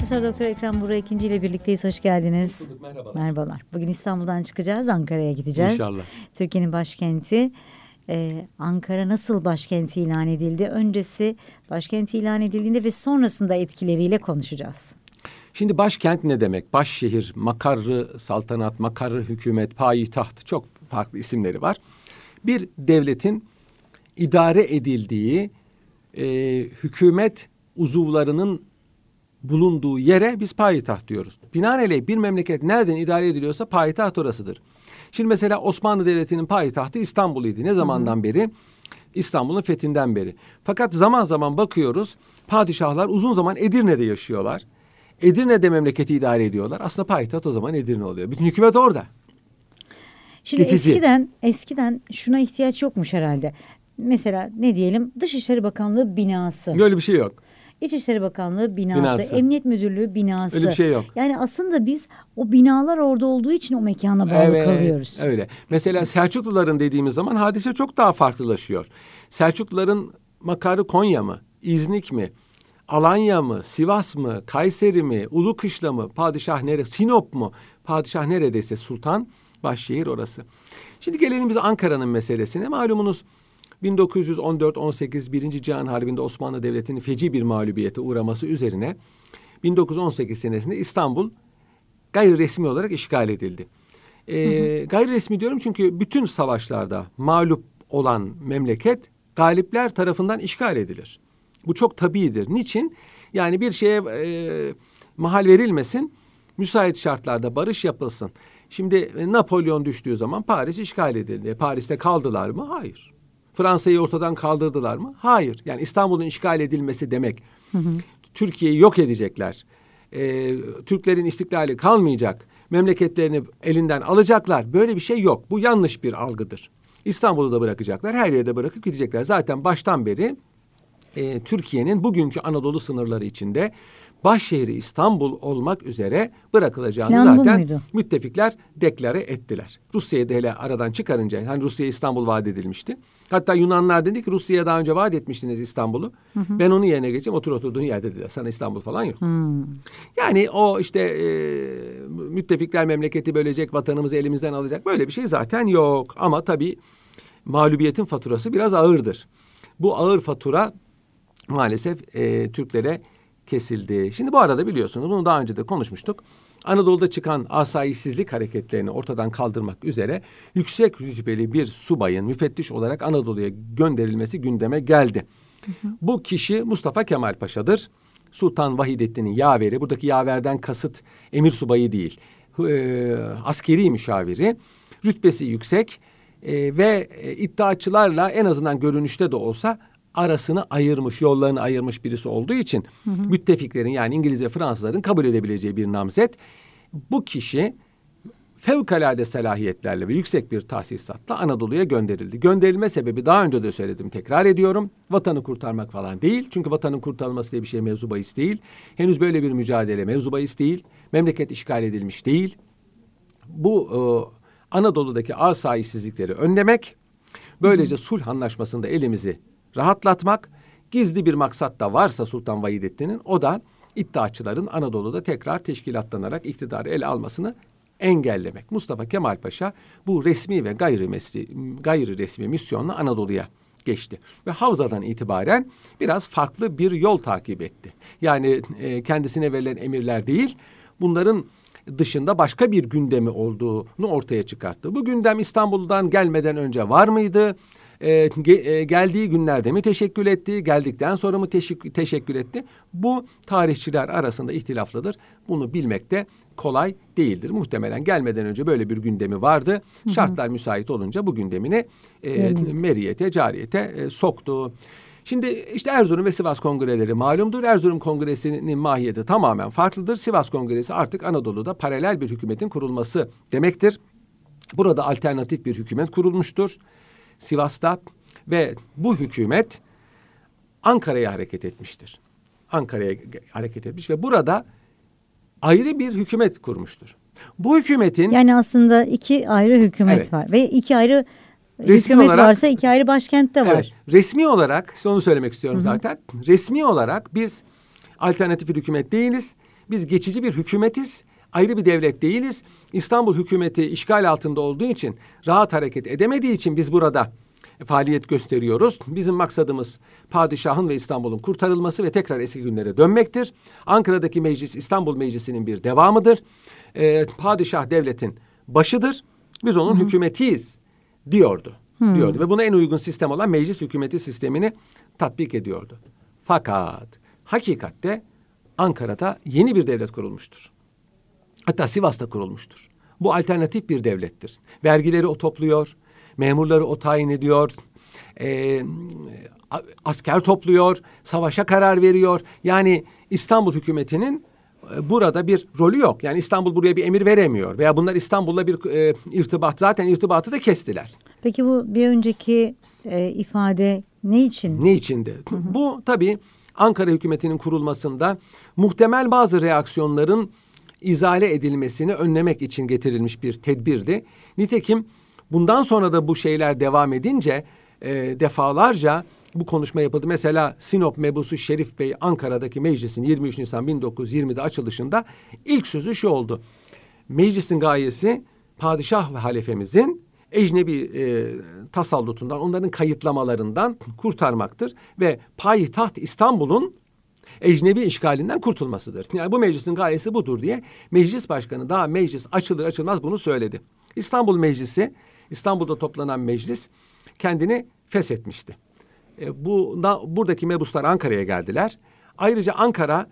Profesör Doktor Ekrem Buğra ikinci ile birlikteyiz. Hoş geldiniz. Merhabalar. Merhabalar. Bugün İstanbul'dan çıkacağız. Ankara'ya gideceğiz. İnşallah. Türkiye'nin başkenti. Ankara nasıl başkenti ilan edildi? Öncesi başkenti ilan edildiğinde ve sonrasında etkileriyle konuşacağız. Şimdi başkent ne demek? Başşehir, makarrı saltanat, makarrı hükümet, payitaht, çok farklı isimleri var. Bir devletin idare edildiği hükümet uzuvlarının bulunduğu yere biz payitaht diyoruz. Binaenaleyh bir memleket nereden idare ediliyorsa payitaht orasıdır. Şimdi mesela Osmanlı Devleti'nin payitahtı İstanbul'uydu. Ne zamandan beri? İstanbul'un fethinden beri. Fakat zaman zaman bakıyoruz padişahlar uzun zaman Edirne'de yaşıyorlar. Edirne'de memleketi idare ediyorlar. Aslında payitaht o zaman Edirne oluyor. Bütün hükümet orada. Şimdi Geçici. eskiden şuna ihtiyaç yokmuş herhalde. Mesela ne diyelim, Dışişleri Bakanlığı binası. Öyle bir şey yok. İçişleri Bakanlığı binası, Emniyet Müdürlüğü binası. Öyle bir şey yok. Yani aslında biz o binalar orada olduğu için o mekana bağlı kalıyoruz. Öyle. Mesela Selçukluların dediğimiz zaman hadise çok daha farklılaşıyor. Selçukluların makarı Konya mı, İznik mi, Alanya mı, Sivas mı, Kayseri mi, Ulukışla mı, padişah neresi, Sinop mu, padişah neredeyse sultan, başşehir orası. Şimdi gelelim biz Ankara'nın meselesine. Malumunuz 1914-18 Birinci Cihan Harbi'nde Osmanlı Devleti'nin feci bir mağlubiyete uğraması üzerine 1918 senesinde İstanbul gayri resmi olarak işgal edildi. Gayri resmi diyorum çünkü bütün savaşlarda mağlup olan memleket galipler tarafından işgal edilir. Bu çok tabiidir. Niçin? Yani bir şeye mahal verilmesin, müsait şartlarda barış yapılsın. Şimdi Napolyon düştüğü zaman Paris işgal edildi. Paris'te kaldılar mı? Hayır. Fransa'yı ortadan kaldırdılar mı? Hayır. Yani İstanbul'un işgal edilmesi demek. Türkiye'yi yok edecekler. Türklerin istiklali kalmayacak. Memleketlerini elinden alacaklar. Böyle bir şey yok. Bu yanlış bir algıdır. İstanbul'u da bırakacaklar. Her yerde bırakıp gidecekler. Zaten baştan beri Türkiye'nin bugünkü Anadolu sınırları içinde başşehri İstanbul olmak üzere bırakılacağını Plan zaten muydu? müttefikler deklare ettiler. Rusya'yı da hele aradan çıkarınca, hani Rusya'ya İstanbul vaat edilmişti. Hatta Yunanlar dedi ki Rusya'ya daha önce vaat etmiştiniz İstanbul'u. Ben onun yerine geçeyim, oturduğun yerde dediler. Sana İstanbul falan yok. Yani o işte müttefikler memleketi bölecek, vatanımızı elimizden alacak, böyle bir şey zaten yok. Ama tabii mağlubiyetin faturası biraz ağırdır. Bu ağır fatura maalesef Türklere kesildi. Şimdi bu arada biliyorsunuz, bunu daha önce de konuşmuştuk. Anadolu'da çıkan asayişsizlik hareketlerini ortadan kaldırmak üzere yüksek rütbeli bir subayın müfettiş olarak Anadolu'ya gönderilmesi gündeme geldi. Bu kişi Mustafa Kemal Paşa'dır. Sultan Vahidettin'in yaveri. Buradaki yaverden kasıt emir subayı değil. Askeri müşaviri. Rütbesi yüksek ve iddiaçılarla en azından görünüşte de olsa arasını ayırmış, yollarını ayırmış birisi olduğu için müttefiklerin, yani İngiliz ve Fransızların kabul edebileceği bir namzet. Bu kişi fevkalade selahiyetlerle ve yüksek bir tahsisatla Anadolu'ya gönderildi. Gönderilme sebebi daha önce de söyledim, tekrar ediyorum. Vatanı kurtarmak falan değil. Çünkü vatanın kurtarılması diye bir şey mevzu bahis değil. Henüz böyle bir mücadele mevzu bahis değil. Memleket işgal edilmiş değil. Bu Anadolu'daki asayişsizlikleri önlemek, böylece sulh anlaşmasında elimizi rahatlatmak, gizli bir maksat da varsa Sultan Vahidettin'in, o da iddiaçıların Anadolu'da tekrar teşkilatlanarak iktidarı ele almasını engellemek. Mustafa Kemal Paşa bu resmi ve gayri resmi misyonla Anadolu'ya geçti. Ve Havza'dan itibaren biraz farklı bir yol takip etti. Yani kendisine verilen emirler değil, bunların dışında başka bir gündemi olduğunu ortaya çıkarttı. Bu gündem İstanbul'dan gelmeden önce var mıydı? Geldiği günlerde mi teşekkül etti? Geldikten sonra mı teşekkül etti? Bu tarihçiler arasında ihtilaflıdır. Bunu bilmek de kolay değildir. Muhtemelen gelmeden önce böyle bir gündemi vardı. Şartlar müsait olunca bu gündemini meriyete, cariyete soktu. Şimdi işte Erzurum ve Sivas kongreleri malumdur. Erzurum Kongresi'nin mahiyeti tamamen farklıdır. Sivas Kongresi artık Anadolu'da paralel bir hükümetin kurulması demektir. Burada alternatif bir hükümet kurulmuştur Sivas'ta ve bu hükümet Ankara'ya hareket etmiştir. Ankara'ya hareket etmiş ve burada ayrı bir hükümet kurmuştur. Bu hükümetin... Yani aslında iki ayrı hükümet var ve iki ayrı resmi hükümet olarak, varsa iki ayrı başkent de var. Evet, resmi olarak, işte onu söylemek istiyorum zaten. Resmi olarak biz alternatif bir hükümet değiliz. biz geçici bir hükümetiz, ayrı bir devlet değiliz. İstanbul hükümeti işgal altında olduğu için, rahat hareket edemediği için biz burada faaliyet gösteriyoruz. Bizim maksadımız padişahın ve İstanbul'un kurtarılması ve tekrar eski günlere dönmektir. Ankara'daki meclis İstanbul Meclisi'nin bir devamıdır. Padişah devletin başıdır. Biz onun hükümetiyiz diyordu. Ve buna en uygun sistem olan meclis hükümeti sistemini tatbik ediyordu. Fakat hakikatte Ankara'da yeni bir devlet kurulmuştur. Hatta Sivas'ta kurulmuştur. Bu alternatif bir devlettir. Vergileri o topluyor, memurları o tayin ediyor, asker topluyor, savaşa karar veriyor. Yani İstanbul hükümetinin burada bir rolü yok. Yani İstanbul buraya bir emir veremiyor veya bunlar İstanbul'la bir irtibat, zaten irtibatı da kestiler. Peki bu bir önceki ifade ne için? Ne içindi? Bu tabii Ankara hükümetinin kurulmasında muhtemel bazı reaksiyonların izale edilmesini önlemek için getirilmiş bir tedbirdi. Nitekim bundan sonra da bu şeyler devam edince defalarca bu konuşma yapıldı. Mesela Sinop Mebusu Şerif Bey Ankara'daki meclisin 23 Nisan 1920'de açılışında ilk sözü şu oldu. Meclisin gayesi padişah ve halefemizin ecnebi tasallutundan, onların kayıtlamalarından kurtarmaktır ve payitaht İstanbul'un ecnebi işgalinden kurtulmasıdır. Yani bu meclisin gayesi budur diye meclis başkanı daha meclis açılır açılmaz bunu söyledi. İstanbul Meclisi, İstanbul'da toplanan meclis kendini feshetmişti. Buradaki mebuslar Ankara'ya geldiler. Ayrıca Ankara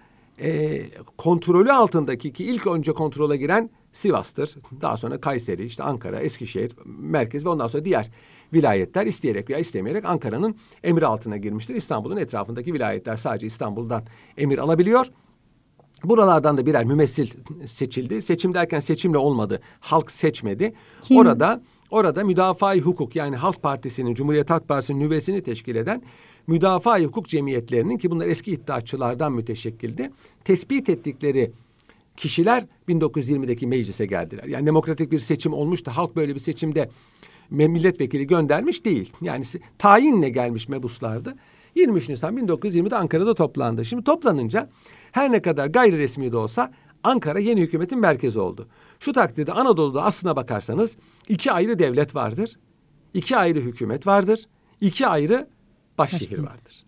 kontrolü altındaki ki ilk önce kontrole giren Sivas'tır. Daha sonra Kayseri, işte Ankara, Eskişehir, merkez ve ondan sonra diğer vilayetler isteyerek veya istemeyerek Ankara'nın emri altına girmiştir. İstanbul'un etrafındaki vilayetler sadece İstanbul'dan emir alabiliyor. Buralardan da birer mümessil seçildi. Seçim derken seçimle olmadı. Halk seçmedi. Kim? Orada Müdafaa-i Hukuk, yani Halk Partisi'nin, Cumhuriyet Halk Partisi'nin nüvesini teşkil eden Müdafaa-i Hukuk cemiyetlerinin, ki bunlar eski iddiaçılardan müteşekkildi, tespit ettikleri kişiler 1920'deki meclise geldiler. Yani demokratik bir seçim olmuş da halk böyle bir seçimde milletvekili göndermiş değil. Yani tayinle gelmiş mebuslardı. 23 Nisan 1920'de Ankara'da toplandı. Şimdi toplanınca her ne kadar gayri resmi de olsa Ankara yeni hükümetin merkezi oldu. Şu takdirde Anadolu'da aslına bakarsanız 2 ayrı devlet vardır. 2 ayrı hükümet vardır. 2 ayrı başşehir vardır.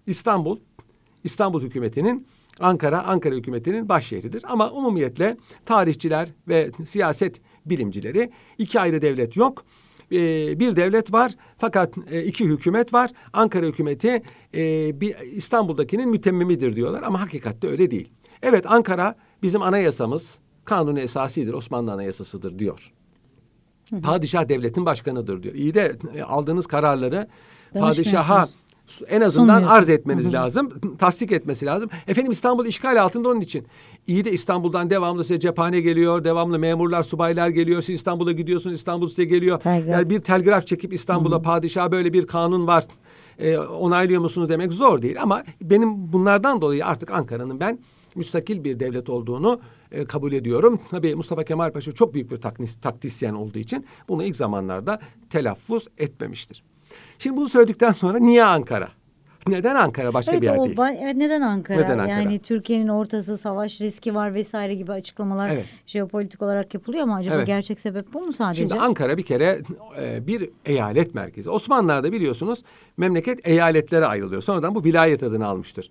İstanbul hükümetinin, Ankara hükümetinin başşehridir. Ama umumiyetle tarihçiler ve siyaset bilimcileri 2 ayrı devlet yok. Bir devlet var fakat 2 hükümet var. Ankara hükümeti İstanbul'dakinin mütemmimidir diyorlar ama hakikatte öyle değil. Evet, Ankara bizim anayasamız, kanunu esasidir, Osmanlı anayasasıdır diyor. Padişah devletin başkanıdır diyor. İyi de aldığınız kararları padişaha en azından arz etmeniz lazım. Tasdik etmesi lazım. Efendim İstanbul işgal altında, onun için. İyi de İstanbul'dan devamlı size cephane geliyor. Devamlı memurlar, subaylar geliyor. Siz İstanbul'a gidiyorsunuz, İstanbul size geliyor. Yani bir telgraf çekip İstanbul'a padişaha böyle bir kanun var, onaylıyor musunuz demek zor değil. Ama benim bunlardan dolayı artık Ankara'nın ben müstakil bir devlet olduğunu kabul ediyorum. Tabii Mustafa Kemal Paşa çok büyük bir taktisyen olduğu için bunu ilk zamanlarda telaffuz etmemiştir. Şimdi bunu söyledikten sonra niye Ankara? Neden Ankara, başka bir yer değil? Evet, neden Ankara? Neden Ankara? Yani Türkiye'nin ortası, savaş riski var vesaire gibi açıklamalar jeopolitik olarak yapılıyor ama acaba gerçek sebep bu mu sadece? Şimdi Ankara bir kere bir eyalet merkezi. Osmanlılar'da biliyorsunuz memleket eyaletlere ayrılıyor. Sonradan bu vilayet adını almıştır.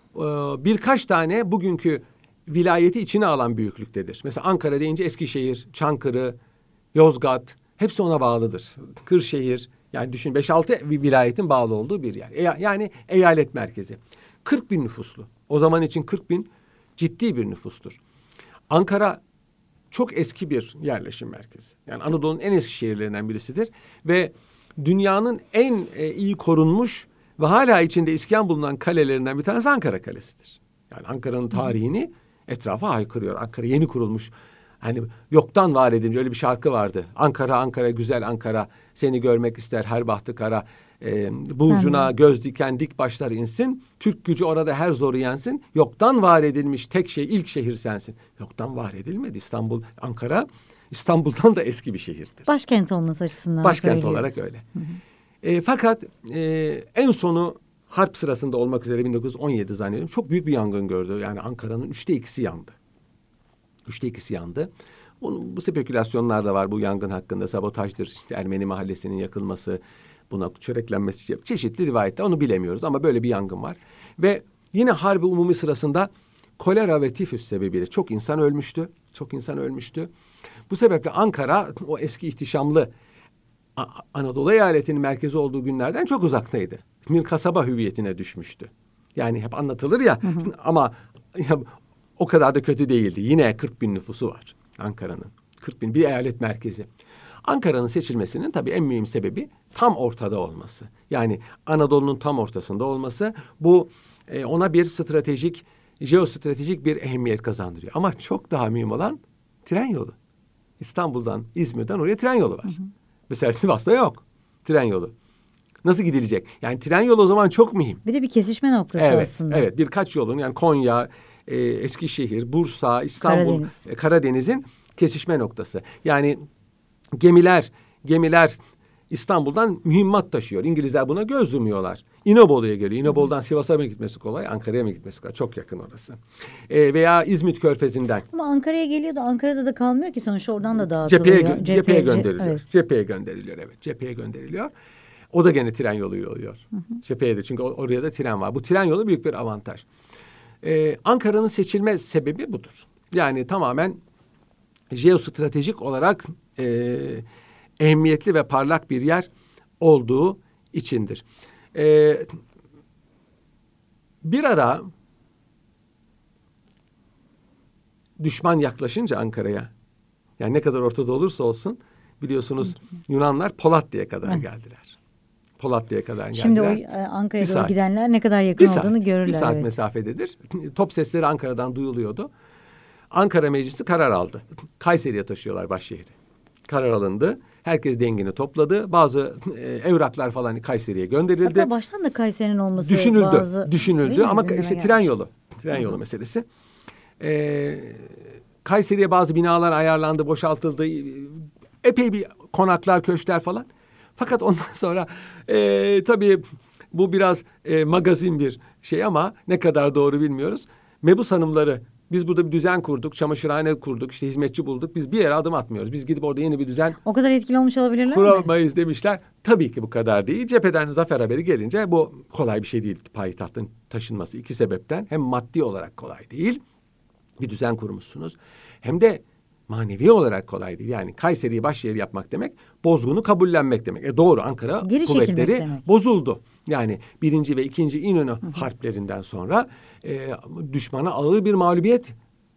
Birkaç tane bugünkü vilayeti içine alan büyüklüktedir. Mesela Ankara deyince Eskişehir, Çankırı, Yozgat hepsi ona bağlıdır. Kırşehir, yani düşün 5-6 vilayetin bağlı olduğu bir yer. Yani eyalet merkezi. 40 bin nüfuslu. O zaman için 40 bin ciddi bir nüfustur. Ankara çok eski bir yerleşim merkezi. Yani Anadolu'nun en eski şehirlerinden birisidir. Ve dünyanın en iyi korunmuş ve hala içinde iskan bulunan kalelerinden bir tanesi Ankara Kalesi'dir. Yani Ankara'nın tarihini etrafa haykırıyor. Ankara yeni kurulmuş. Hani yoktan var edilmiş, öyle bir şarkı vardı. Ankara, Ankara, güzel Ankara, seni görmek ister her bahtı kara. Burcuna göz diken dik başlar insin. Türk gücü orada her zoru yensin. Yoktan var edilmiş tek şey, ilk şehir sensin. Yoktan var edilmedi İstanbul. Ankara İstanbul'dan da eski bir şehirdir. Başkent olması açısından Başkent olarak öyle. Fakat en sonu harp sırasında olmak üzere 1917 zannediyorum çok büyük bir yangın gördü. Yani Ankara'nın 2/3 yandı. 2'si yandı. Bu spekülasyonlar da var bu yangın hakkında. Sabotajdır, işte Ermeni mahallesinin yakılması, buna çöreklenmesi, çeşitli rivayetler, onu bilemiyoruz ama böyle bir yangın var. Ve yine Harbi Umumi sırasında kolera ve tifüs sebebiyle çok insan ölmüştü. Çok insan ölmüştü. Bu sebeple Ankara o eski ihtişamlı Anadolu eyaletinin merkezi olduğu günlerden çok uzaktaydı. Bir kasaba hüviyetine düşmüştü. Yani hep anlatılır ya, ama ya, o kadar da kötü değildi. Yine 40 bin nüfusu var Ankara'nın. 40 bin bir eyalet merkezi. Ankara'nın seçilmesinin tabii en mühim sebebi tam ortada olması. Yani Anadolu'nun tam ortasında olması, bu ona bir jeostratejik bir ehemmiyet kazandırıyor. Ama çok daha mühim olan tren yolu. İstanbul'dan, İzmir'den oraya tren yolu var. Mesela Sivas'ta yok tren yolu. Nasıl gidilecek? Yani tren yolu o zaman çok mühim. Bir de bir kesişme noktası aslında. Evet, birkaç yolun, yani Konya, Eskişehir, Bursa, İstanbul, Karadeniz'in kesişme noktası. Yani gemiler İstanbul'dan mühimmat taşıyor. İngilizler buna göz yumuyorlar. İnebolu'ya geliyor. İnebolu'dan Sivas'a mı gitmesi kolay, Ankara'ya mı gitmesi kolay? Çok yakın orası. Veya İzmit Körfezi'nden. Ama Ankara'ya geliyor da Ankara'da da kalmıyor ki, sonuçta oradan da dağıtılıyor. Cepheye gönderiliyor. Evet. Cepheye gönderiliyor. O da gene tren yoluyla oluyor. Cepheye de, çünkü oraya da tren var. Bu tren yolu büyük bir avantaj. Ankara'nın seçilme sebebi budur. Yani tamamen jeostratejik olarak ehemmiyetli ve parlak bir yer olduğu içindir. Bir ara düşman yaklaşınca Ankara'ya, yani ne kadar ortada olursa olsun, biliyorsunuz Yunanlar Polatlı'ya kadar geldiler. Polatlı'ya kadar geldiler. Şimdi o Ankara'ya doğru gidenler ne kadar yakın olduğunu görürler. Bir saat mesafededir. Top sesleri Ankara'dan duyuluyordu. Ankara Meclisi karar aldı. Kayseri'ye taşıyorlar başşehri. Karar alındı. Herkes dengini topladı. Bazı evraklar falan Kayseri'ye gönderildi. Hatta baştan da Kayseri'nin olması düşünüldü ama işte tren yolu meselesi. Kayseri'ye bazı binalar ayarlandı, boşaltıldı. Epey bir konaklar, köşkler falan. Fakat ondan sonra tabii bu biraz magazin bir şey ama ne kadar doğru bilmiyoruz. Mebus hanımları, biz burada bir düzen kurduk, çamaşırhane kurduk, işte hizmetçi bulduk. Biz bir yere adım atmıyoruz. Biz gidip orada yeni bir düzen o kadar etkili olmuş olabilirler kuramayız demişler. Tabii ki bu kadar değil. Cepheden zafer haberi gelince bu kolay bir şey değil. Payitahtın taşınması 2 sebepten. Hem maddi olarak kolay değil. Bir düzen kurmuşsunuz. Hem de manevi olarak kolay değil. Yani Kayseri'yi başşehir yapmak demek, bozgunu kabullenmek demek. Doğru, Ankara kuvvetleri bozuldu. Yani 1. ve 2. İnönü harplerinden sonra düşmana ağır bir mağlubiyet,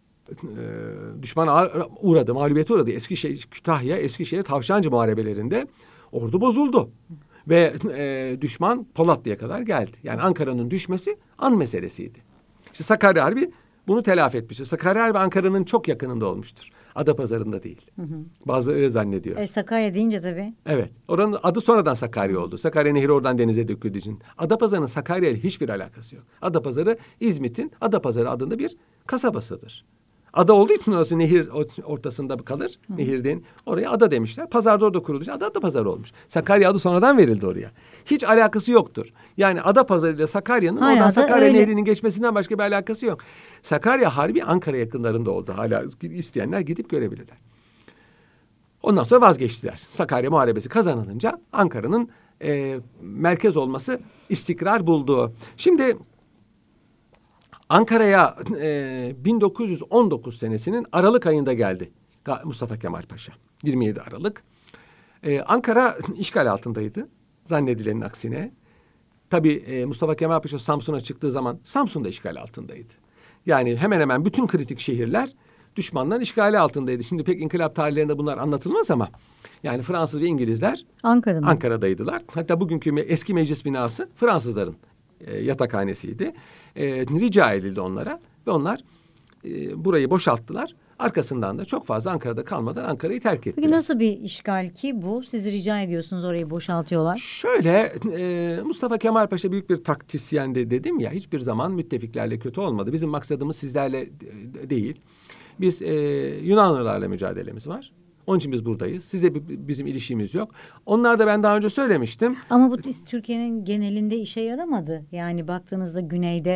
mağlubiyete uğradı. Kütahya, Eskişehir, Tavşancı muharebelerinde ordu bozuldu. Ve düşman Polatlı'ya kadar geldi. Yani Ankara'nın düşmesi an meselesiydi. İşte Sakarya Harbi bunu telafi etmiştir. Sakarya Harbi Ankara'nın çok yakınında olmuştur. Adapazarı'nda değil. Bazıları öyle zannediyor. Sakarya deyince tabii. Evet. Oranın adı sonradan Sakarya oldu. Sakarya Nehri oradan denize döküldüğü için. Adapazarı'nın Sakarya ile hiçbir alakası yok. Adapazarı İzmit'in Adapazarı adında bir kasabasıdır. Ada olduğu için orası nehir ortasında kalır. Nehirden oraya ada demişler. Pazarda orada kurulmuş. Adapazarı olmuş. Sakarya adı sonradan verildi oraya. Hiç alakası yoktur. Yani Adapazarı ile Sakarya'nın oradan Sakarya Nehri'nin geçmesinden başka bir alakası yok. Sakarya Harbi Ankara yakınlarında oldu. Hala isteyenler gidip görebilirler. Ondan sonra vazgeçtiler. Sakarya Muharebesi kazanılınca Ankara'nın merkez olması istikrar buldu. Şimdi Ankara'ya 1919 senesinin Aralık ayında geldi Mustafa Kemal Paşa. 27 Aralık. Ankara işgal altındaydı. Zannedilenin aksine. Tabii Mustafa Kemal Paşa Samsun'a çıktığı zaman Samsun da işgal altındaydı. Yani hemen hemen bütün kritik şehirler düşmanların işgali altındaydı. Şimdi pek inkılap tarihlerinde bunlar anlatılmaz ama yani Fransız ve İngilizler Ankara'daydılar. Hatta bugünkü eski meclis binası Fransızların yatakhanesiydi. Rica edildi onlara ve onlar burayı boşalttılar. Arkasından da çok fazla Ankara'da kalmadan Ankara'yı terk ettiler. Peki nasıl bir işgal ki bu? Siz rica ediyorsunuz, orayı boşaltıyorlar. Şöyle, Mustafa Kemal Paşa büyük bir taktisyendi dedim ya. Hiçbir zaman müttefiklerle kötü olmadı. Bizim maksadımız sizlerle değil. Biz Yunanlılarla mücadelemiz var. Onun için biz buradayız. Size bizim ilişkimiz yok. Onlar da ben daha önce söylemiştim. Ama bu Türkiye'nin genelinde işe yaramadı. Yani baktığınızda güneyde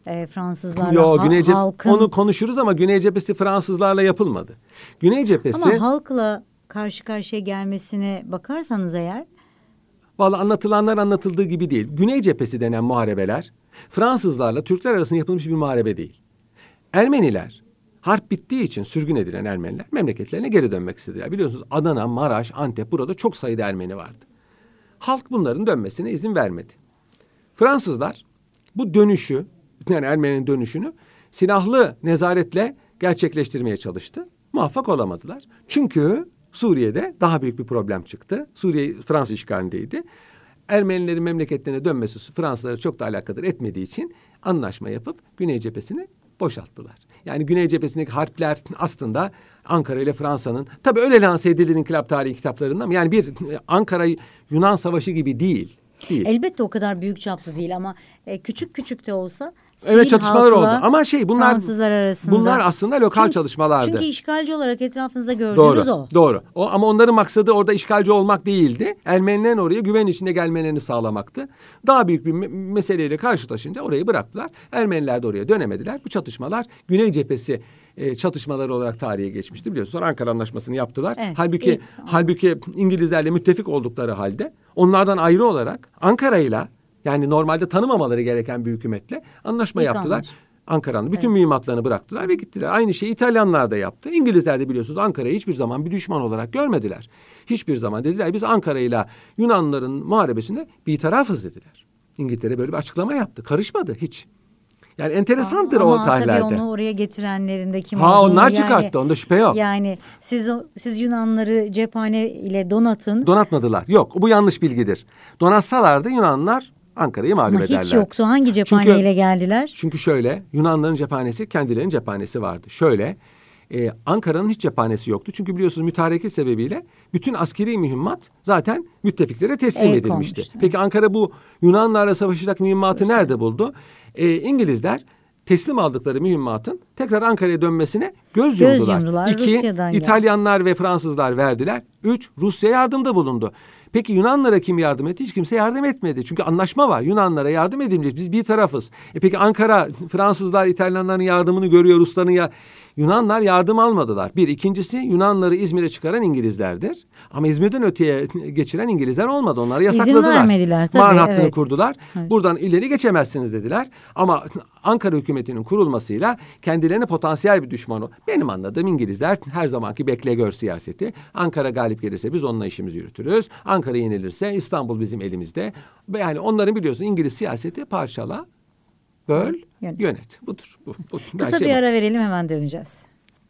Fransızlarla Yo, halkın... onu konuşuruz ama Güney Cephesi Fransızlarla yapılmadı. Güney Cephesi... Ama halkla karşı karşıya gelmesine bakarsanız eğer... Vallahi anlatılanlar anlatıldığı gibi değil. Güney Cephesi denen muharebeler Fransızlarla Türkler arasında yapılmış bir muharebe değil. Ermeniler, harp bittiği için sürgün edilen Ermeniler memleketlerine geri dönmek istediler. Biliyorsunuz Adana, Maraş, Antep, burada çok sayıda Ermeni vardı. Halk bunların dönmesine izin vermedi. Fransızlar bu dönüşü, yani Ermeni'nin dönüşünü silahlı nezaretle gerçekleştirmeye çalıştı. Muvaffak olamadılar. Çünkü Suriye'de daha büyük bir problem çıktı. Suriye Fransız işgalindeydi. Ermenilerin memleketlerine dönmesi Fransızlara çok da alakadar etmediği için anlaşma yapıp Güney Cephesi'ni boşalttılar. Yani Güney Cephesi'ndeki harpler aslında Ankara ile Fransa'nın, tabii öyle lanse edilir inkılap tarihi kitaplarında ama yani bir Ankara-Yunan Savaşı gibi değil. Elbette o kadar büyük çaplı değil ama küçük küçük de olsa evet, çatışmalar oldu ama Fransızlar arasında. Bunlar aslında lokal çalışmalardı. Çünkü işgalci olarak etrafınızda gördüğünüz o. Doğru. Ama onların maksadı orada işgalci olmak değildi. Ermenilerin oraya güven içinde gelmelerini sağlamaktı. Daha büyük bir meseleyle karşılaşınca orayı bıraktılar. Ermeniler de oraya dönemediler. Bu çatışmalar Güney Cephesi çatışmaları olarak tarihe geçmişti, biliyorsunuz. Sonra Ankara Anlaşması'nı yaptılar. Evet, halbuki İngilizlerle müttefik oldukları halde onlardan ayrı olarak Ankara'yla, yani normalde tanımamaları gereken bir hükümetle anlaşma yaptılar. Ankara'nın bütün mühimmatlarını bıraktılar ve gittiler. Aynı şeyi İtalyanlar da yaptı. İngilizler de biliyorsunuz Ankara'yı hiçbir zaman bir düşman olarak görmediler. Hiçbir zaman dediler biz Ankara'yla Yunanlıların muharebesinde bir tarafız dediler. İngiltere böyle bir açıklama yaptı. Karışmadı hiç. Yani enteresandır o tarihlerde. Ama tabii onu oraya getirenlerin de kim olduğunu. Onlar çıkarttı, onda şüphe yok. Yani siz Yunanları cephane ile donatın. Donatmadılar. Yok, bu yanlış bilgidir. Donatsalardı Yunanlılar Ankara'yı mağlup ederlerdi. Ama hiç yoktu. Hangi cephaneyle geldiler? Çünkü şöyle, Yunanların cephanesi, kendilerinin cephanesi vardı. Şöyle, Ankara'nın hiç cephanesi yoktu. Çünkü biliyorsunuz mütareke sebebiyle bütün askeri mühimmat zaten müttefiklere teslim edilmişti. Peki Ankara bu Yunanlarla savaşacak mühimmatı nerede buldu? İngilizler teslim aldıkları mühimmatın tekrar Ankara'ya dönmesine göz yumdular. 2, İtalyanlar ve Fransızlar verdiler. 3, Rusya yardımda bulundu. Peki Yunanlara kim yardım etti? Hiç kimse yardım etmedi. Çünkü anlaşma var. Yunanlara yardım edilmeyecek. Biz bir tarafız. Peki Ankara, Fransızlar, İtalyanların yardımını görüyor. Rusların Yunanlar yardım almadılar. İkincisi Yunanları İzmir'e çıkaran İngilizlerdir. Ama İzmir'den öteye geçiren İngilizler olmadı. Onları yasakladılar. İzin vermediler tabii. Marne hattını kurdular. Evet. Buradan ileri geçemezsiniz dediler. Ama Ankara hükümetinin kurulmasıyla kendilerine potansiyel bir düşman o. Benim anladığım İngilizler her zamanki bekle gör siyaseti. Ankara galip gelirse biz onunla işimizi yürütürüz. Ankara yenilirse İstanbul bizim elimizde. Yani onların biliyorsun İngiliz siyaseti parçala, böl, yönet. Budur. Bu. Kısa bir ara verelim, hemen döneceğiz.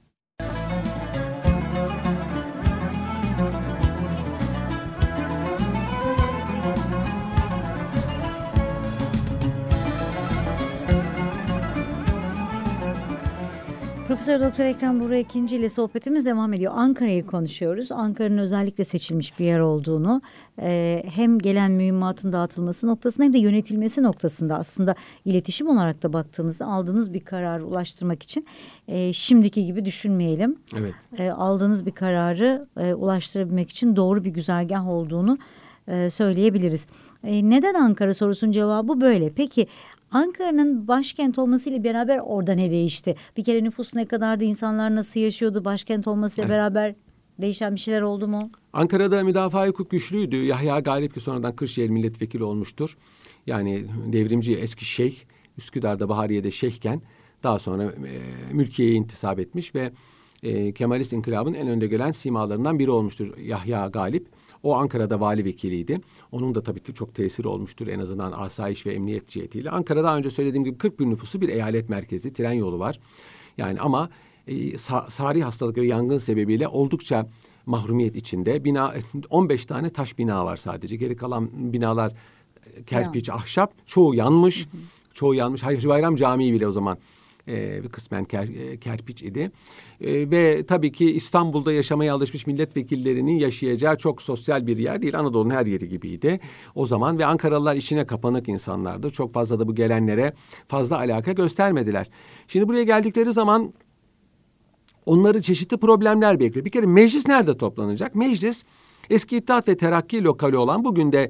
Profesör Doktor Ekrem Buğra İkinci ile sohbetimiz devam ediyor. Ankara'yı konuşuyoruz. Ankara'nın özellikle seçilmiş bir yer olduğunu, hem gelen mühimmatın dağıtılması noktasında hem de yönetilmesi noktasında aslında iletişim olarak da baktığınızda aldığınız bir kararı ulaştırmak için şimdiki gibi düşünmeyelim. Evet. Aldığınız bir kararı ulaştırabilmek için doğru bir güzergah olduğunu söyleyebiliriz. Neden Ankara sorusunun cevabı böyle. Peki Ankara'nın başkent olmasıyla beraber orada ne değişti? Bir kere nüfus ne kadardı, insanlar nasıl yaşıyordu, başkent olmasıyla beraber değişen bir şeyler oldu mu? Ankara'da müdafaa hukuk güçlüydü. Yahya Galip ki sonradan Kırşehir milletvekili olmuştur. Yani devrimci eski şeyh, Üsküdar'da Bahariye'de şeyhken daha sonra mülkiyeye intisap etmiş ve Kemalist İnkılabı'nın en önde gelen simalarından biri olmuştur Yahya Galip. O Ankara'da vali vekiliydi. Onun da tabii çok tesiri olmuştur en azından asayiş ve emniyet cihetiyle. Ankara daha önce söylediğim gibi 40 bin nüfusu bir eyalet merkezi, tren yolu var. Yani ama sari hastalık ve yangın sebebiyle oldukça mahrumiyet içinde. 15 tane taş bina var sadece. Geri kalan binalar kerpiç, ahşap. Çoğu yanmış. Çoğu yanmış. Hacı Bayram Camii bile o zaman kısmen kerpiç idi. Ve tabii ki İstanbul'da yaşamaya alışmış milletvekillerinin yaşayacağı çok sosyal bir yer değil. Anadolu'nun her yeri gibiydi o zaman ve Ankaralılar içine kapanık insanlardı. Çok fazla da bu gelenlere fazla alaka göstermediler. Şimdi buraya geldikleri zaman onları çeşitli problemler bekliyor. Bir kere meclis nerede toplanacak? Meclis eski İttihat ve Terakki lokali olan, bugün de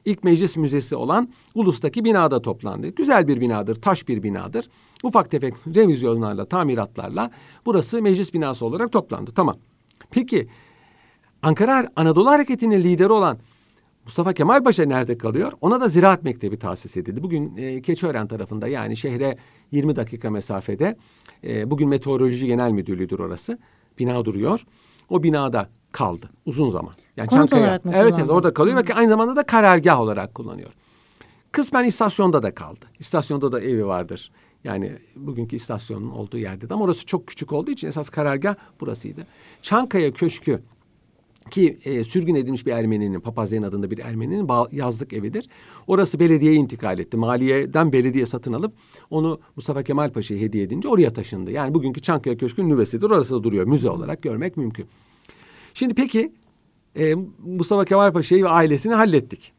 ilk meclis müzesi olan Ulus'taki binada toplandı. Güzel bir binadır, taş bir binadır. Ufak tefek revizyonlarla, tamiratlarla burası meclis binası olarak toplandı. Tamam. Peki Ankara Anadolu Hareketi'nin lideri olan Mustafa Kemal Paşa nerede kalıyor? Ona da Ziraat Mektebi tahsis edildi. Bugün Keçiören tarafında, yani şehre 20 dakika mesafede. Bugün Meteoroloji Genel Müdürlüğü'dür orası. Bina duruyor. O binada kaldı uzun zaman. Yani Konut olarak mı evet kullandı? orada kalıyor ve aynı zamanda da karargah olarak kullanıyor. Kısmen istasyonda da kaldı. İstasyonda da evi vardır. Yani bugünkü istasyonun olduğu yerde de, ama orası çok küçük olduğu için esas karargah burasıydı. Çankaya Köşkü ki sürgün edilmiş bir Ermeninin, Papazyan adında bir Ermeninin yazlık evidir. Orası belediyeye intikal etti. Maliyeden belediye satın alıp onu Mustafa Kemal Paşa'ya hediye edince oraya taşındı. Yani bugünkü Çankaya Köşkü'nün nüvesidir. Orası da duruyor. Müze olarak görmek mümkün. Şimdi peki Mustafa Kemal Paşa'yı ve ailesini hallettik.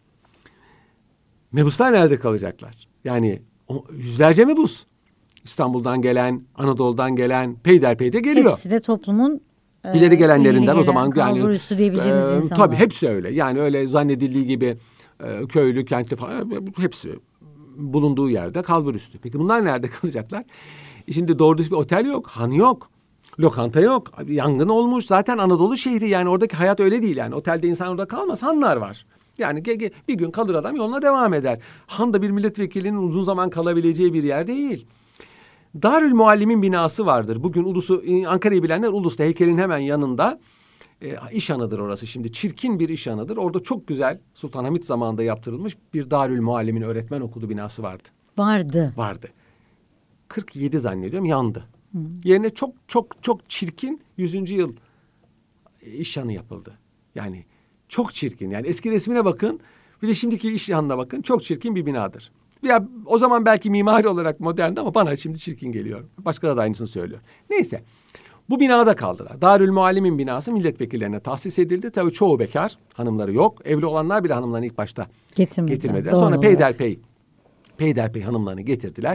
Mebuslar nerede kalacaklar? Yani yüzlerce mebus. İstanbul'dan gelen, Anadolu'dan gelen, peyderpey de geliyor. Hepsi de toplumun İleri gelenlerinden, o zaman yani kalbur üstü diyebileceğimiz insanlar. tabii hepsi öyle. Yani öyle zannedildiği gibi köylü, kentli falan, hepsi bulunduğu yerde kalbur üstü. Peki bunlar nerede kalacaklar? Şimdi doğru düz bir otel yok, han yok, lokanta yok. Yangın olmuş zaten Anadolu şehri, yani oradaki hayat öyle değil. Yani otelde insan orada kalmaz, hanlar var. Yani bir gün kalır adam, yoluna devam eder. Han da bir milletvekilinin uzun zaman kalabileceği bir yer değil. Darül Muallim'in binası vardır. Bugün Ulus'u, Ankara'yı bilenler, Ulus'ta heykelin hemen yanında İşhanı'dır orası. Şimdi çirkin bir İşhanı'dır. Orada çok güzel Sultanahmet zamanında yaptırılmış bir Darül Muallim'in öğretmen okulu binası vardı. Vardı. 47 zannediyorum yandı. Yerine çok çok çok çirkin 100. yıl İşhanı yapıldı. Yani çok çirkin. Yani eski resmine bakın, bir de şimdiki İşhanı'na bakın. Çok çirkin bir binadır. Ya o zaman belki mimari olarak moderndi ama bana şimdi çirkin geliyor. Başka da aynısını söylüyor. Neyse. Bu binada kaldılar. Darül Muallim'in binası milletvekillerine tahsis edildi. Tabii çoğu bekar, hanımları yok. Evli olanlar bile hanımlarını ilk başta getirmediler. Sonra peyderpey hanımlarını getirdiler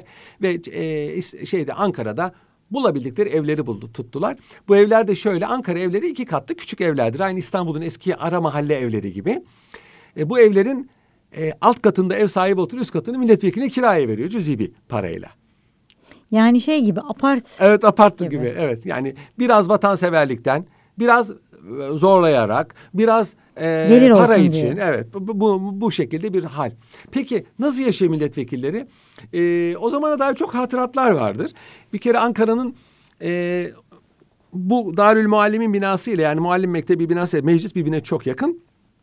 ve Ankara'da bulabildikleri evleri tuttular. Bu evler de şöyle, Ankara evleri 2 katlı küçük evlerdir. Aynı İstanbul'un eski ara mahalle evleri gibi. Bu evlerin alt katında ev sahibi oturuyor, üst katını milletvekiline kiraya veriyor cüzi bir parayla. Yani şey gibi, apart. Evet, apart gibi. Evet, yani biraz vatanseverlikten, biraz zorlayarak, biraz para için diye. Evet, bu şekilde bir hal. Peki nasıl yaşıyor milletvekilleri? O zamana dair çok hatıratlar vardır. Bir kere Ankara'nın bu Darül Muallim'in binası ile, yani Muallim Mektebi binası, meclis birbirine çok yakın.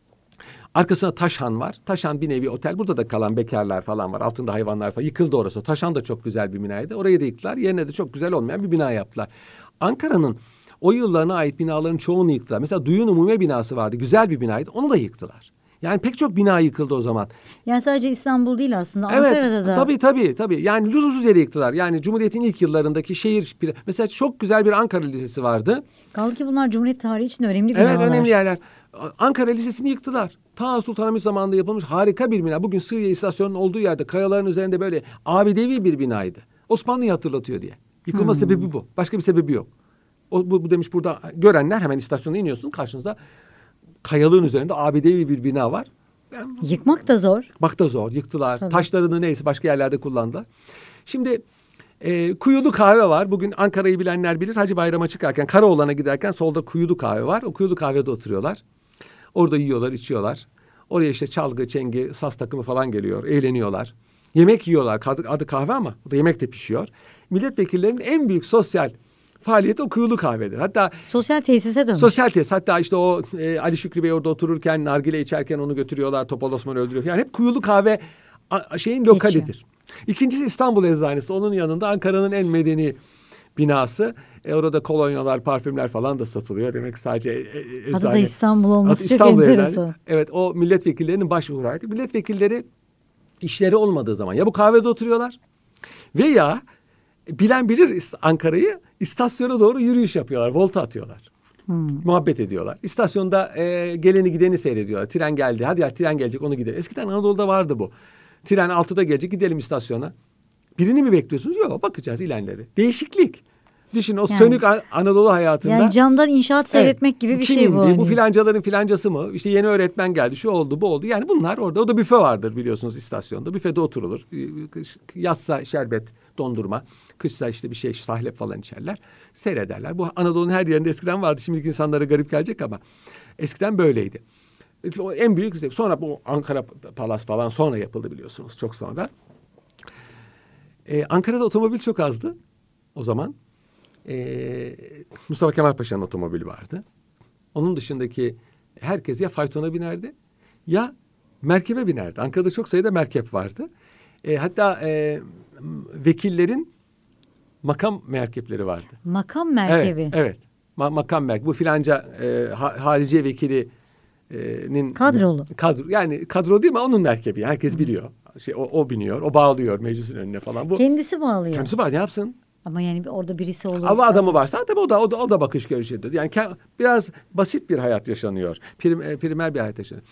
Arkasında Taşhan var. Taşhan bir nevi otel. Burada da kalan bekarlar falan var. Altında hayvanlar falan. Yıkıldı orası. Taşhan da çok güzel bir binaydı. Orayı da yıktılar. Yerine de çok güzel olmayan bir bina yaptılar. Ankara'nın o yıllarına ait binaların çoğunu yıktılar. Mesela Duyun Umumiye binası vardı. Güzel bir binaydı. Onu da yıktılar. Yani pek çok bina yıkıldı o zaman. Yani sadece İstanbul değil aslında. Evet, Ankara'da da. Tabii. Yani lüzumsuz yere yıktılar. Yani Cumhuriyet'in ilk yıllarındaki şehir... Mesela çok güzel bir Ankara Lisesi vardı. Kaldı ki bunlar Cumhuriyet tarihi için önemli binalar. Evet, önemli yerler. Ankara Lisesi'ni yıktılar. Ta Sultanahmet zamanında yapılmış harika bir bina. Bugün Sığıya İstasyonu'nun olduğu yerde kayaların üzerinde böyle abidevi bir binaydı. Osmanlı'yı hatırlatıyor diye. Yıkılma sebebi bu. Başka bir sebebi yok. Bu demiş, burada görenler hemen istasyona iniyorsun. Karşınızda kayalığın üzerinde abidevi bir bina var. Yıkmak da zor. Bak da zor. Yıktılar. Tabii. Taşlarını neyse başka yerlerde kullandılar. Şimdi Kuyulu Kahve var. Bugün Ankara'yı bilenler bilir. Hacı Bayram'a çıkarken, Karaoğlan'a giderken solda Kuyulu Kahve var. O Kuyulu Kahve'de oturuyorlar. Orada yiyorlar, içiyorlar. Oraya işte çalgı, çengi, saz takımı falan geliyor. Eğleniyorlar. Yemek yiyorlar. Adı kahve ama burada yemek de pişiyor. Milletvekillerinin en büyük sosyal faaliyeti o Kuyulu Kahve'dir. Hatta sosyal tesise dönmüş. Sosyal tesis. Hatta işte o Ali Şükrü Bey orada otururken, nargile içerken onu götürüyorlar. Topal Osman öldürüyor. Yani hep Kuyulu Kahve lokalidir. Geçiyor. İkincisi İstanbul Eczanesi. Onun yanında Ankara'nın en medeni binası. Orada kolonyalar, parfümler falan da satılıyor. Demek sadece eczane. Adı da İstanbul olması çok İstanbul enteresan. Eczane. Evet, o milletvekillerinin baş uğrağıydı. Milletvekilleri işleri olmadığı zaman ya bu kahvede oturuyorlar veya bilen bilir Ankara'yı, istasyona doğru yürüyüş yapıyorlar. Volta atıyorlar. Muhabbet ediyorlar. İstasyonda geleni gideni seyrediyorlar. Tren geldi. Hadi ya, tren gelecek, onu gidelim. Eskiden Anadolu'da vardı bu. Tren 6'da gelecek, gidelim istasyona. Birini mi bekliyorsunuz? Yok, bakacağız ilerleri. Değişiklik. Düşün o Yani- sönük Anadolu hayatında. Yani camdan inşaat seyretmek gibi bir Kim şey bu. indi? hani. Bu filancaların filancası mı? İşte yeni öğretmen geldi. Şu oldu, bu oldu. Yani bunlar orada. O da büfe vardır biliyorsunuz istasyonda. Büfede oturulur. Yazsa şerbet, dondurma. Kışsa işte bir şey, sahlep falan içerler. Seyrederler. Bu Anadolu'nun her yerinde eskiden vardı. Şimdiki insanlara garip gelecek ama eskiden böyleydi. O en büyük zevk. Sonra bu Ankara Palas falan sonra yapıldı biliyorsunuz. Çok sonra. Ankara'da otomobil çok azdı o zaman. Mustafa Kemal Paşa'nın otomobili vardı. Onun dışındaki herkes ya faytona binerdi ya merkebe binerdi. Ankara'da çok sayıda merkep vardı. Hatta vekillerin makam merkepleri vardı. Makam merkebi. Evet, evet. Makam merkebi. Bu filanca hariciye vekilinin Kadrolu. Yani kadro değil mi? Onun merkebi. Herkes biliyor. O biniyor, o bağlıyor meclisin önüne falan. Bu Kendisi bağlıyor. kendisi bağlı, ne yapsın? Ama yani orada birisi olur. Ama adamı varsa tabii o da bakış görüşüdür. Yani biraz basit bir hayat yaşanıyor. Primer bir hayat yaşanıyor.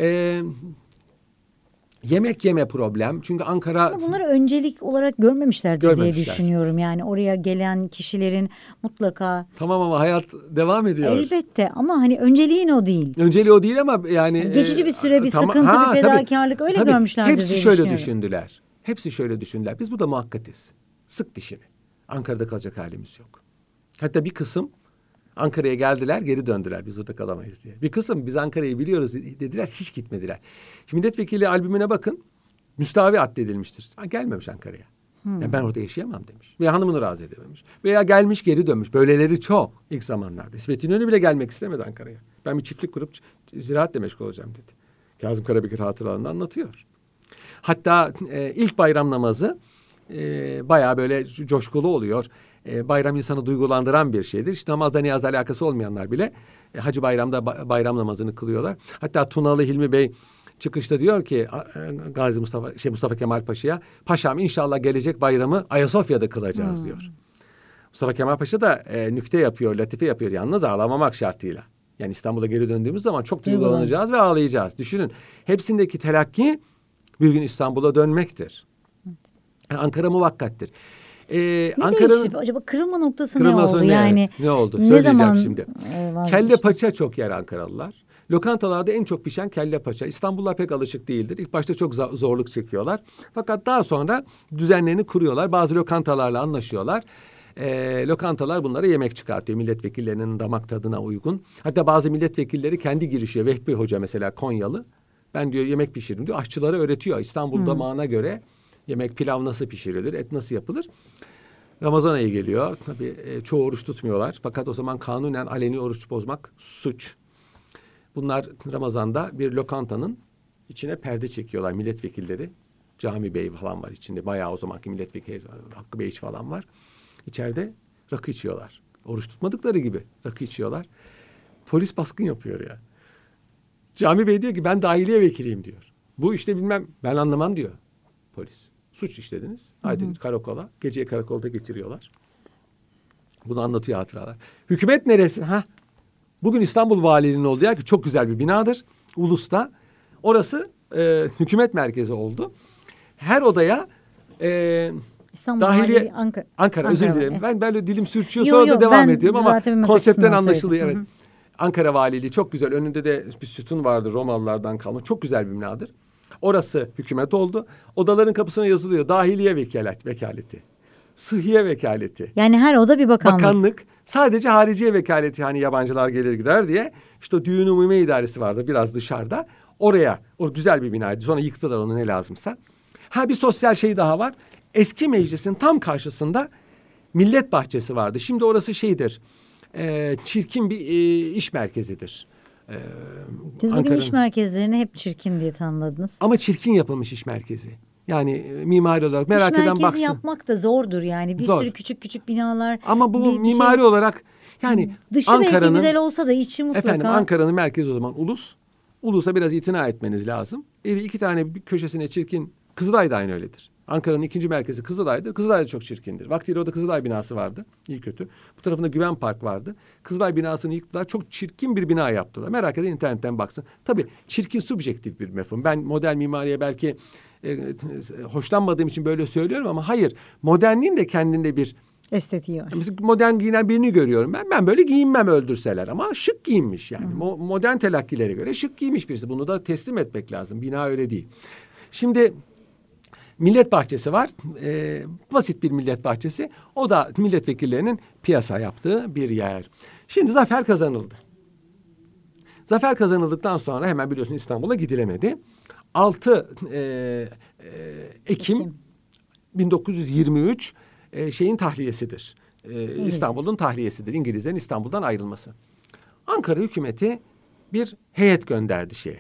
Yemek yeme problem. Çünkü Ankara... Ama bunları öncelik olarak görmemişlerdir diye Görmemişler. düşünüyorum. Yani oraya gelen kişilerin mutlaka Tamam ama hayat devam ediyor. elbette ama hani önceliğin o değil. Önceliği o değil ama yani... Yani geçici bir süre, bir tamam, sıkıntı, bir tabii, fedakarlık öyle görmüşlerdir Hepsi diye şöyle düşünüyorum. düşündüler. Hepsi şöyle düşündüler. Biz burada muhakkatiz. Sık dişini. Ankara'da kalacak halimiz yok. Hatta bir kısım Ankara'ya geldiler, geri döndüler. Biz burada kalamayız diye. Bir kısım biz Ankara'yı biliyoruz dediler, hiç gitmediler. Şimdi milletvekili albümüne bakın. Müstavi addedilmiştir. Gelmemiş Ankara'ya. Ya ben orada yaşayamam demiş. Veya hanımını razı edememiş. Veya gelmiş geri dönmüş. Böyleleri çok ilk zamanlarda. İsmet İnönü bile gelmek istemedi Ankara'ya. Ben bir çiftlik kurup ziraatle meşgul olacağım dedi. Kazım Karabekir hatıralarında anlatıyor. Hatta ilk bayram namazı bayağı böyle coşkulu oluyor. Bayram insanı duygulandıran bir şeydir. İşte namazda niyazla alakası olmayanlar bile Hacı Bayram'da bayram namazını kılıyorlar. Hatta Tunalı Hilmi Bey çıkışta diyor ki Mustafa Kemal Paşa'ya, paşam inşallah gelecek bayramı Ayasofya'da kılacağız diyor. Mustafa Kemal Paşa da nükte yapıyor, latife yapıyor. Yalnız ağlamamak şartıyla. Yani İstanbul'a geri döndüğümüz zaman çok duygulanacağız ve ağlayacağız. Düşünün. Hepsindeki telakki bir gün İstanbul'a dönmektir. Evet. Ankara muvakkattir. Ne değişti? Acaba kırılma noktası ne oldu? Ne, yani ne oldu? Ne Söyleyeceğim zaman şimdi. Kelle paça çok yer Ankaralılar. Lokantalarda en çok pişen kelle paça. İstanbullular pek alışık değildir. İlk başta çok zorluk çekiyorlar. Fakat daha sonra düzenlerini kuruyorlar. Bazı lokantalarla anlaşıyorlar. Lokantalar bunlara yemek çıkartıyor milletvekillerinin damak tadına uygun. Hatta bazı milletvekilleri kendi girişiyor. Vehbi Hoca mesela Konyalı. Ben diyor yemek pişiririm diyor. Aşçılara öğretiyor. İstanbul damağına göre yemek, pilav nasıl pişirilir, et nasıl yapılır. Ramazan ayı geliyor. Tabii çoğu oruç tutmuyorlar. Fakat o zaman kanunen aleni oruç bozmak suç. Bunlar Ramazan'da bir lokantanın içine perde çekiyorlar milletvekilleri. Cami Bey falan var içinde. Bayağı o zamanki milletvekili Hakkı Bey falan var. İçeride rakı içiyorlar. Oruç tutmadıkları gibi rakı içiyorlar. Polis baskın yapıyor ya. Cami Bey diyor ki ben dahiliye vekiliyim diyor. Bu işte bilmem ben anlamam diyor polis. Suç işlediniz. Haydi karakola. Geceyi karakolda getiriyorlar. Bunu anlatıyor hatıralar. Hükümet neresi? Bugün İstanbul Valiliğinin olduğu yer ki çok güzel bir binadır. Ulus'ta. Orası hükümet merkezi oldu. Her odaya İstanbul dahiliye Valiliği, Ankara özür var, dilerim. evet. Ben böyle dilim sürçüyor sonra da devam ediyorum ama konseptten anlaşılıyor. Evet. Ankara Valiliği çok güzel. Önünde de bir sütun vardı Romalılardan kalma. Çok güzel bir binadır. Orası hükümet oldu. Odaların kapısına yazılıyor. Dahiliye vekaleti. Sıhhiye vekaleti. Yani her oda bir bakanlık. Bakanlık. Sadece hariciye vekaleti hani yabancılar gelir gider diye. İşte o düğün umumi idaresi vardı biraz dışarıda. Oraya. O güzel bir binaydı. Sonra yıktılar onu ne lazımsa. Bir sosyal şey daha var. Eski meclisin tam karşısında millet bahçesi vardı. Şimdi orası çirkin bir iş merkezidir. Siz bugün iş merkezlerini hep çirkin diye tanımladınız. Ama çirkin yapılmış iş merkezi. Yani mimari olarak merak eden baksın. İş merkezi yapmak da zordur yani. Bir sürü küçük binalar. Ama bu mimari olarak yani dışı belki güzel olsa da içi mutlaka. Efendim Ankara'nın merkezi o zaman Ulus. Ulus'a biraz itina etmeniz lazım. 2 tane bir köşesine çirkin. Kızılay da aynı öyledir. Ankara'nın ikinci merkezi Kızılay'dır. Kızılay da çok çirkindir. Vaktiyle orada Kızılay binası vardı. İyi kötü. Bu tarafında Güven Park vardı. Kızılay binasını yıktılar. Çok çirkin bir bina yaptılar. Merak eden internetten baksın. Tabii çirkin subjektif bir mefhum. Ben modern mimariye belki hoşlanmadığım için böyle söylüyorum ama hayır. Modernliğin de kendinde bir Estetiği var. Mesela modern giyinen birini görüyorum ben. Ben böyle giyinmem öldürseler ama şık giyinmiş yani. Modern telakkilere göre şık giymiş birisi. Bunu da teslim etmek lazım. Bina öyle değil. Şimdi Millet Bahçesi var. Basit bir millet bahçesi. O da milletvekillerinin piyasa yaptığı bir yer. Şimdi zafer kazanıldı. Zafer kazanıldıktan sonra hemen biliyorsun İstanbul'a gidilemedi. 6 Ekim 1923 şeyin tahliyesidir. İstanbul'un tahliyesidir. İngilizlerin İstanbul'dan ayrılması. Ankara hükümeti bir heyet gönderdi şeye.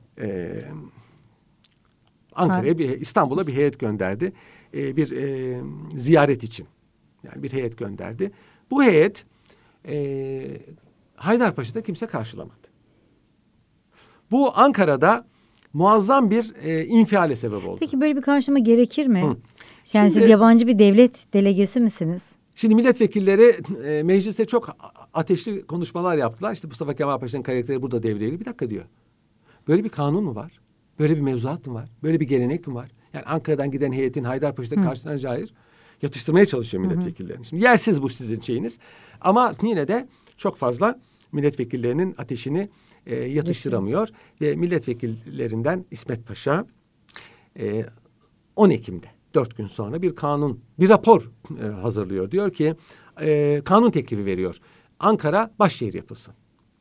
Ankara'ya İstanbul'a bir heyet gönderdi. Bir ziyaret için. Yani bir heyet gönderdi. Bu heyet Haydarpaşa'da kimse karşılamadı. Bu Ankara'da muazzam bir infiale sebep oldu. Peki böyle bir karşılama gerekir mi? Yani Şimdi, siz yabancı bir devlet delegesi misiniz? Şimdi milletvekilleri mecliste çok ateşli konuşmalar yaptılar. İşte Mustafa Kemal Paşa'nın karakteri burada devreye giriyor. Bir dakika diyor. Böyle bir kanun mu var? Böyle bir mevzuat mı var? Böyle bir gelenek mi var? Yani Ankara'dan giden heyetin Haydarpaşa'da karşılanacağı hayır. Yatıştırmaya çalışıyor milletvekillerini. Şimdi yersiz bu sizin şeyiniz. Ama yine de çok fazla milletvekillerinin ateşini yatıştıramıyor. Ve milletvekillerinden İsmet Paşa 10 Ekim'de 4 gün sonra bir rapor hazırlıyor. Diyor ki kanun teklifi veriyor. Ankara başşehir yapılsın.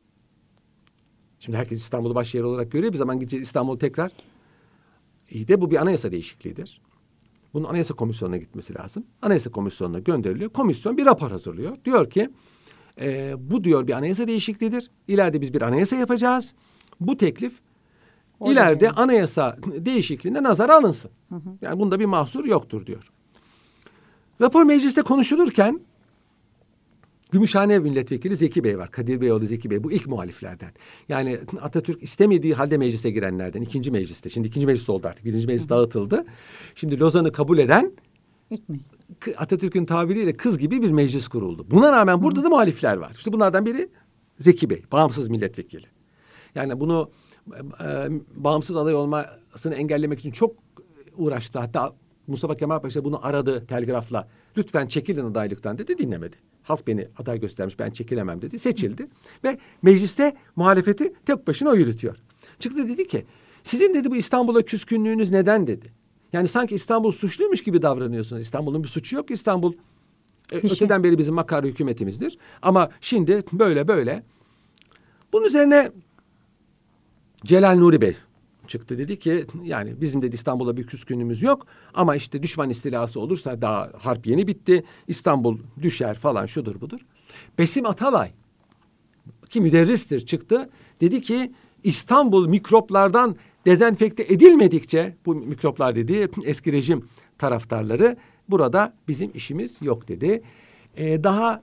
Şimdi herkes İstanbul'u başşehir olarak görüyor. Bir zaman gideceğiz İstanbul'u tekrar. İyi de bu bir anayasa değişikliğidir. Bunun anayasa komisyonuna gitmesi lazım. Anayasa komisyonuna gönderiliyor. Komisyon bir rapor hazırlıyor. Diyor ki bu diyor bir anayasa değişikliğidir. İleride biz bir anayasa yapacağız. Bu teklif ileride anayasa değişikliğinde nazara alınsın. Yani bunda bir mahsur yoktur diyor. Rapor mecliste konuşulurken Gümüşhane milletvekili Zeki Bey var. Kadir Beyoğlu Zeki Bey. Bu ilk muhaliflerden. Yani Atatürk istemediği halde meclise girenlerden. İkinci mecliste. Şimdi ikinci meclis oldu artık. Birinci meclis dağıtıldı. Şimdi Lozan'ı kabul eden İlk mi? Atatürk'ün tabiriyle kız gibi bir meclis kuruldu. Buna rağmen burada da muhalifler var. İşte bunlardan biri Zeki Bey. Bağımsız milletvekili. Yani bunu bağımsız aday olmasını engellemek için çok uğraştı. Hatta Mustafa Kemal Paşa bunu aradı telgrafla. Lütfen çekilin adaylıktan dedi, dinlemedi. Halk beni aday göstermiş, ben çekilemem dedi. Seçildi ve mecliste muhalefeti tek başına o yürütüyor. Çıktı dedi ki sizin dedi bu İstanbul'a küskünlüğünüz neden dedi. Yani sanki İstanbul suçluymuş gibi davranıyorsunuz. İstanbul'un bir suçu yok. İstanbul öteden beri bizim makar hükümetimizdir. Ama şimdi böyle. Bunun üzerine Celal Nuri Bey çıktı, dedi ki yani bizim dedi İstanbul'a bir küskünlüğümüz yok ama işte düşman istilası olursa daha harp yeni bitti. İstanbul düşer falan şudur budur. Besim Atalay ki müderristir çıktı, dedi ki İstanbul mikroplardan dezenfekte edilmedikçe, bu mikroplar dediği eski rejim taraftarları, burada bizim işimiz yok dedi. Daha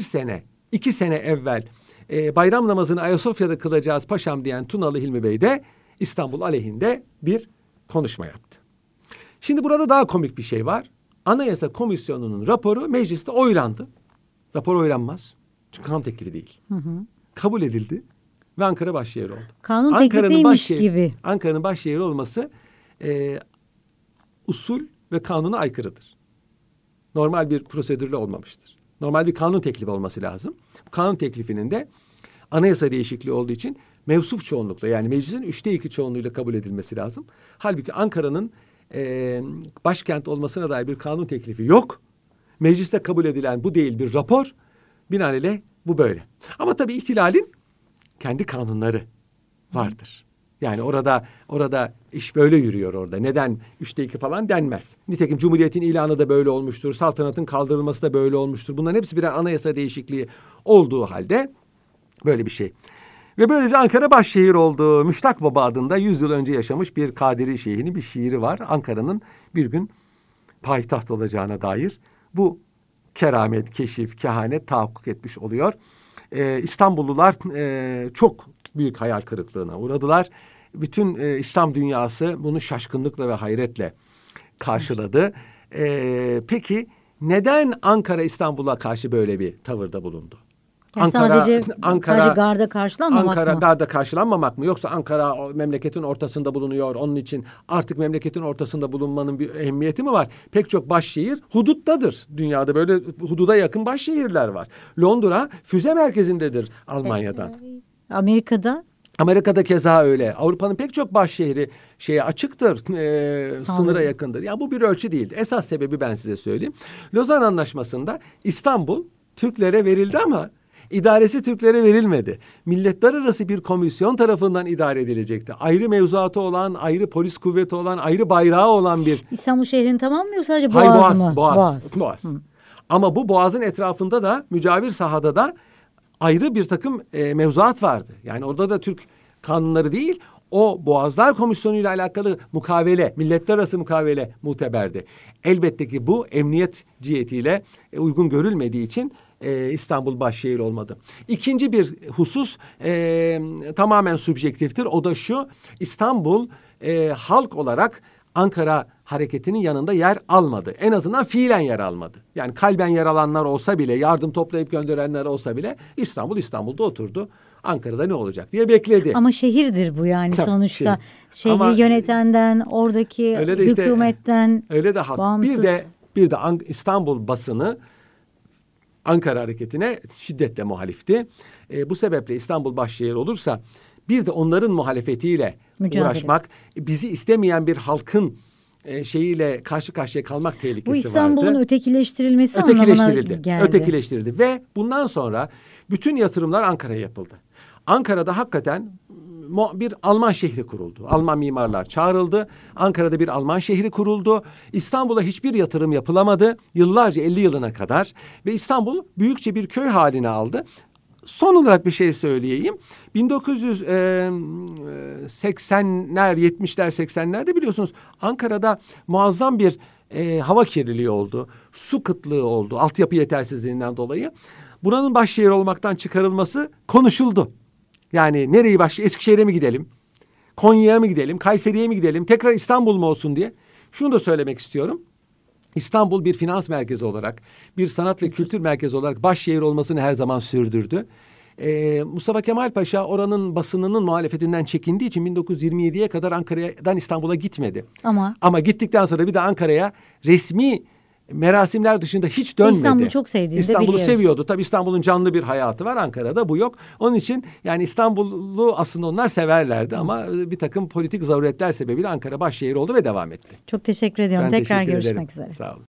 2 sene evvel bayram namazını Ayasofya'da kılacağız paşam diyen Tunalı Hilmi Bey de İstanbul aleyhinde bir konuşma yaptı. Şimdi burada daha komik bir şey var. Anayasa Komisyonu'nun raporu mecliste oylandı. Rapor oylanmaz. Çünkü kanun teklifi değil. Kabul edildi ve Ankara başşehir oldu. Kanun teklifiymiş gibi. Ankara'nın başşehir olması usul ve kanuna aykırıdır. Normal bir prosedürle olmamıştır. Normal bir kanun teklifi olması lazım. Kanun teklifinin de anayasa değişikliği olduğu için mevsuf çoğunlukla, yani meclisin 2/3 çoğunluğuyla kabul edilmesi lazım. Halbuki Ankara'nın başkent olmasına dair bir kanun teklifi yok. Mecliste kabul edilen bu değil bir rapor. Binaenaleyh bu böyle. Ama tabii ihtilalin kendi kanunları vardır. Yani orada iş böyle yürüyor orada. Neden 2/3 falan denmez. Nitekim Cumhuriyet'in ilanı da böyle olmuştur. Saltanatın kaldırılması da böyle olmuştur. Bunların hepsi birer anayasa değişikliği olduğu halde böyle bir şey. Ve böylece Ankara başşehir oldu. Müştak Baba adında 100 yıl önce yaşamış bir Kadiri şeyhinin bir şiiri var. Ankara'nın bir gün payitaht olacağına dair bu keramet, keşif, kehanet tahakkuk etmiş oluyor. İstanbullular çok büyük hayal kırıklığına uğradılar. Bütün İslam dünyası bunu şaşkınlıkla ve hayretle karşıladı. Peki neden Ankara İstanbul'a karşı böyle bir tavırda bulundu? Yani sadece garda karşılanmamak Ankara mı? garda karşılanmamak mı? Yoksa Ankara memleketin ortasında bulunuyor. Onun için artık memleketin ortasında bulunmanın bir ehemmiyeti mi var? Pek çok başşehir huduttadır. Dünyada böyle hududa yakın başşehirler var. Londra füze merkezindedir Almanya'dan. Amerika'da Amerika'da keza öyle. Avrupa'nın pek çok başşehri açıktır, sınıra yakındır. Ya bu bir ölçü değil. Esas sebebi ben size söyleyeyim. Lozan Anlaşması'nda İstanbul Türklere verildi ama idaresi Türklere verilmedi. Milletler arası bir komisyon tarafından idare edilecekti. Ayrı mevzuatı olan, ayrı polis kuvveti olan, ayrı bayrağı olan bir... İstanbul şehrin tamamı mı yoksa sadece Hayır, Boğaz mı? Boğaz. Ama bu Boğaz'ın etrafında da mücavir sahada da ayrı bir takım mevzuat vardı. Yani orada da Türk kanunları değil, o Boğazlar Komisyonu ile alakalı mukavele, milletler arası mukavele muteberdi. Elbette ki bu emniyet cihetiyle uygun görülmediği için İstanbul başşehir olmadı. İkinci bir husus tamamen subjektiftir. O da şu: İstanbul halk olarak Ankara hareketinin yanında yer almadı. En azından fiilen yer almadı. Yani kalben yer alanlar olsa bile, yardım toplayıp gönderenler olsa bile İstanbul'da oturdu. Ankara'da ne olacak diye bekledi. Ama şehirdir bu yani sonuçta. Şehri Ama yönetenden, oradaki hükümetten öyle de hak. bağımsız. Bir de İstanbul basını Ankara hareketine şiddetle muhalifti. Bu sebeple İstanbul başşehir olursa bir de onların muhalefetiyle uğraşmak, bizi istemeyen bir halkın şeyiyle karşı karşıya kalmak tehlikesi vardı. Bu İstanbul'un ötekileştirilmesi anlamına geldi. Ötekileştirildi ve bundan sonra bütün yatırımlar Ankara'ya yapıldı. Ankara'da hakikaten bir Alman şehri kuruldu. Alman mimarlar çağrıldı. Ankara'da bir Alman şehri kuruldu. İstanbul'a hiçbir yatırım yapılamadı. Yıllarca 50 yılına kadar ve İstanbul büyükçe bir köy haline aldı. Son olarak bir şey söyleyeyim. 1980'ler, 70'ler, 80'lerde biliyorsunuz Ankara'da muazzam bir hava kirliliği oldu. Su kıtlığı oldu. Altyapı yetersizliğinden dolayı. Buranın başşehir olmaktan çıkarılması konuşuldu. Yani Eskişehir'e mi gidelim? Konya'ya mı gidelim? Kayseri'ye mi gidelim? Tekrar İstanbul mu olsun diye. Şunu da söylemek istiyorum. İstanbul bir finans merkezi olarak, bir sanat ve kültür merkezi olarak başşehir olmasını her zaman sürdürdü. Mustafa Kemal Paşa oranın basınının muhalefetinden çekindiği için 1927'ye kadar Ankara'dan İstanbul'a gitmedi. Ama gittikten sonra bir de Ankara'ya resmi merasimler dışında hiç dönmedi. İstanbul'u çok sevdiğini İstanbul'u biliyoruz. seviyordu. Tabii İstanbul'un canlı bir hayatı var. Ankara'da bu yok. Onun için yani İstanbul'u aslında onlar severlerdi ama bir takım politik zaruretler sebebiyle Ankara başşehir oldu ve devam etti. Çok teşekkür ediyorum. Ben Tekrar teşekkür görüşmek ederim. üzere. Sağ olun.